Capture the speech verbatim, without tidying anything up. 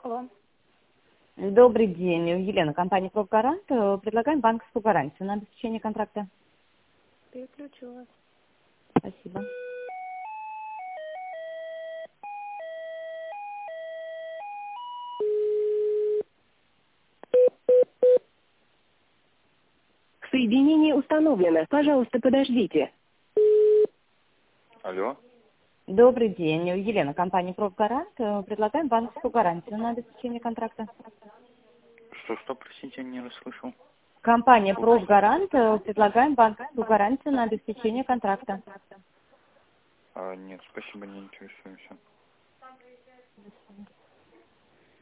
Алло. Добрый день, Елена, компания «Профгарант». Предлагаем банковскую гарантию на обеспечение контракта. Переключилась. Спасибо. Соединение установлено. Пожалуйста, подождите. Алло. Добрый день, Елена, компания «Профгарант». Предлагаем банковскую гарантию на обеспечение контракта. Что, что, простите, я не расслышал. Компания «Профгарант». Предлагаем банковскую гарантию на обеспечение контракта. А, нет, спасибо, не интересуемся.